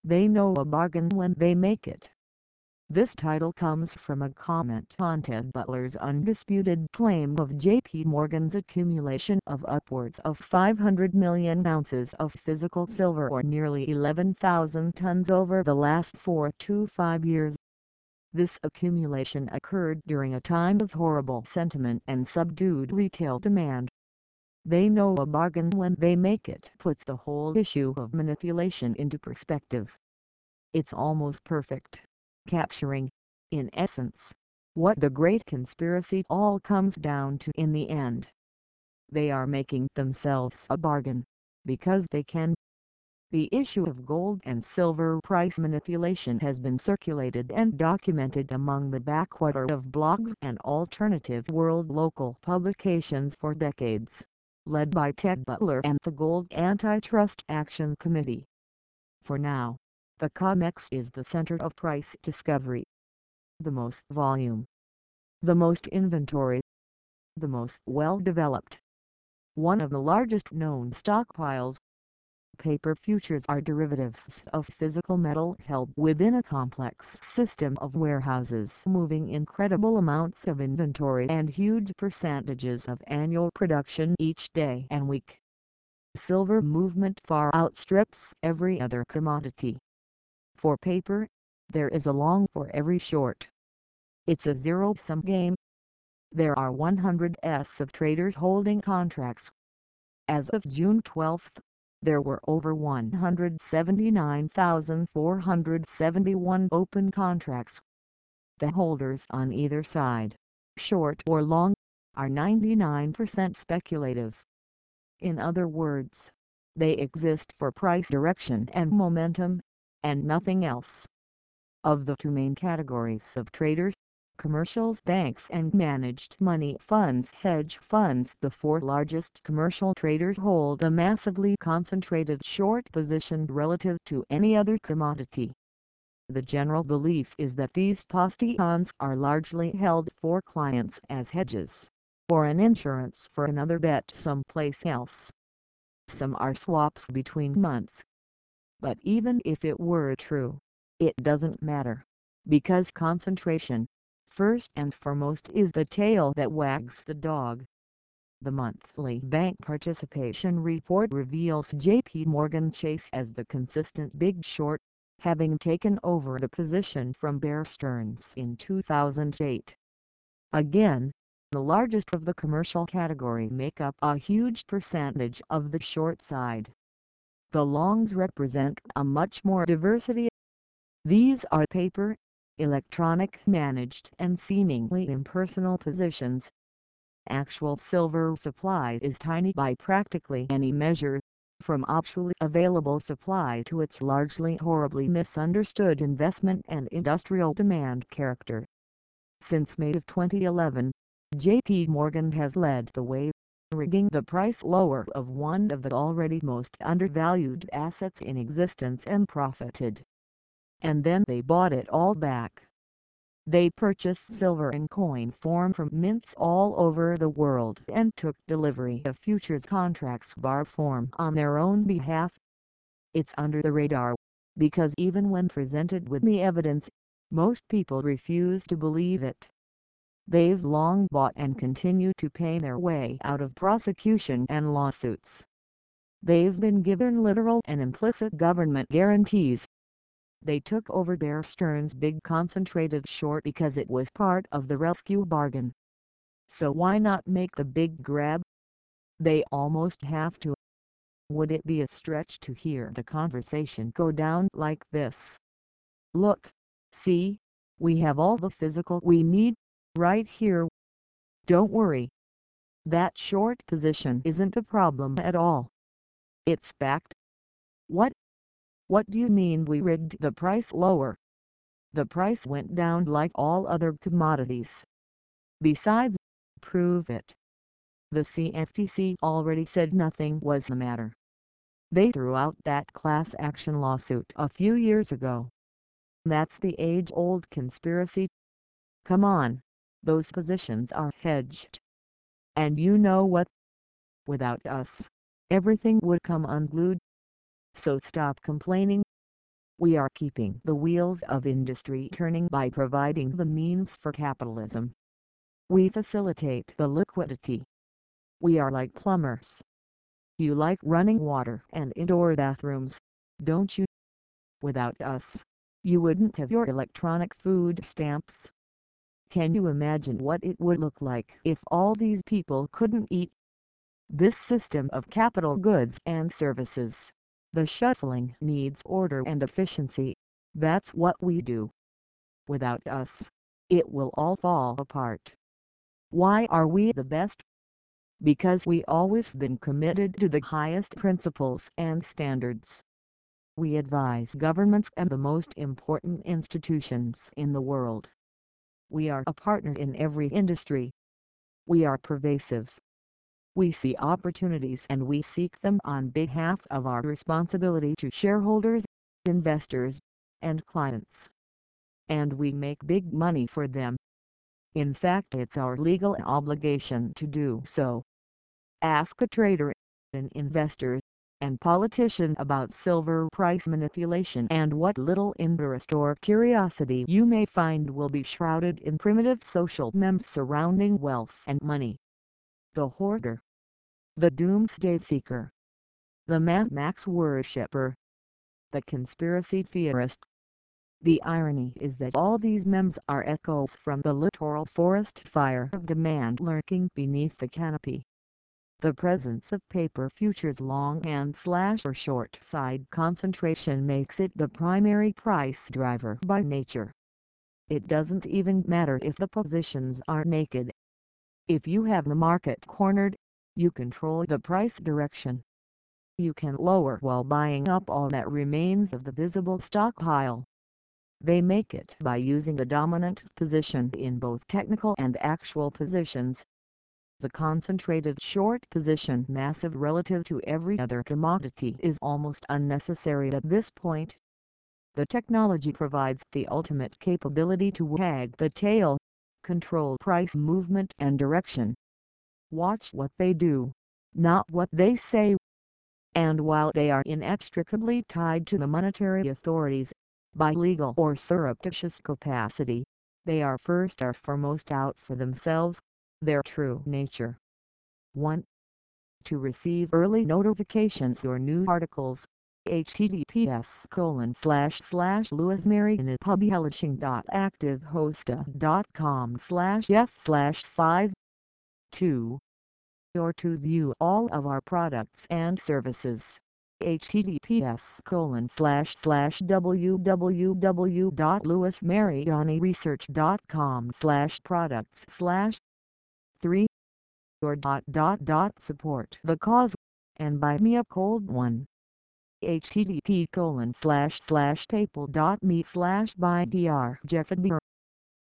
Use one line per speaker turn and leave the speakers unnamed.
They know a bargain when they make it. This title comes from a comment on Ted Butler's undisputed claim of J.P. Morgan's accumulation of upwards of 500 million ounces of physical silver, or nearly 11,000 tons, over the last 4 to 5 years. This accumulation occurred during a time of horrible sentiment and subdued retail demand. They know a bargain when they make it puts the whole issue of manipulation into perspective. It's almost perfect, capturing, in essence, what the great conspiracy all comes down to in the end. They are making themselves a bargain, because they can. The issue of gold and silver price manipulation has been circulated and documented among the backwater of blogs and alternative world local publications for decades, led by Ted Butler and the Gold Antitrust Action Committee. For now, the COMEX is the center of price discovery. The most volume, the most inventory, the most well-developed, one of the largest known stockpiles. Paper futures are derivatives of physical metal held within a complex system of warehouses moving incredible amounts of inventory and huge percentages of annual production each day and week. Silver movement far outstrips every other commodity. For paper, there is a long for every short. It's a zero-sum game. There are 100s of traders holding contracts. As of June 12, there were over 179,471 open contracts. The holders on either side, short or long, are 99% speculative. In other words, they exist for price direction and momentum, and nothing else. Of the two main categories of traders, commercials, banks and managed money funds, hedge funds, the four largest commercial traders hold a massively concentrated short position relative to any other commodity. The general belief is that these positions are largely held for clients as hedges, or an insurance for another bet someplace else. Some are swaps between months. But even if it were true, it doesn't matter, because concentration, first and foremost, is the tail that wags the dog. The monthly bank participation report reveals J.P. Morgan Chase as the consistent big short, having taken over the position from Bear Stearns in 2008. Again, the largest of the commercial category make up a huge percentage of the short side. The longs represent a much more diversity. These are paper, electronic, managed and seemingly impersonal positions. Actual silver supply is tiny by practically any measure, from actually available supply to its largely horribly misunderstood investment and industrial demand character. Since May of 2011, J.P. Morgan has led the way, rigging the price lower of one of the already most undervalued assets in existence, and profited. And then they bought it all back. They purchased silver in coin form from mints all over the world and took delivery of futures contracts bar form on their own behalf. It's under the radar, because even when presented with the evidence, most people refuse to believe it. They've long bought and continue to pay their way out of prosecution and lawsuits. They've been given literal and implicit government guarantees. They took over Bear Stearns' big concentrated short because it was part of the rescue bargain. So why not make the big grab? They almost have to. Would it be a stretch to hear the conversation go down like this? Look, see, we have all the physical we need, right here. Don't worry. That short position isn't a problem at all. It's backed. What? What do you mean we rigged the price lower? The price went down like all other commodities. Besides, prove it. The CFTC already said nothing was the matter. They threw out that class action lawsuit a few years ago. That's the age-old conspiracy. Come on, those positions are hedged. And you know what? Without us, everything would come unglued. So stop complaining. We are keeping the wheels of industry turning by providing the means for capitalism. We facilitate the liquidity. We are like plumbers. You like running water and indoor bathrooms, don't you? Without us, you wouldn't have your electronic food stamps. Can you imagine what it would look like if all these people couldn't eat? This system of capital goods and services, the shuffling needs order and efficiency. That's what we do. Without us, it will all fall apart. Why are we the best? Because we always been committed to the highest principles and standards. We advise governments and the most important institutions in the world. We are a partner in every industry. We are pervasive. We see opportunities and we seek them on behalf of our responsibility to shareholders, investors, and clients. And we make big money for them. In fact, it's our legal obligation to do so. Ask a trader, an investor, and politician about silver price manipulation, and what little interest or curiosity you may find will be shrouded in primitive social memes surrounding wealth and money. The hoarder, the doomsday seeker, the Mad Max worshipper, the conspiracy theorist. The irony is that all these memes are echoes from the literal forest fire of demand lurking beneath the canopy. The presence of paper futures long and slash or short side concentration makes it the primary price driver by nature. It doesn't even matter if the positions are naked. If you have the market cornered, you control the price direction. You can lower while buying up all that remains of the visible stockpile. They make it by using the dominant position in both technical and actual positions. The concentrated short position, massive relative to every other commodity, is almost unnecessary at this point. The technology provides the ultimate capability to wag the tail, control price movement and direction. Watch what they do, not what they say. And while they are inextricably tied to the monetary authorities, by legal or surreptitious capacity, they are first or foremost out for themselves, their true nature. 1. To receive early notifications or new articles, https://lewismary.activehosta.com/f/5. 2. Or to view all of our products and services, https://www.lewismarianiresearch.com/products/. 3. Or support the cause, and buy me a cold one. http://paypal.me/buy Dr. Jeff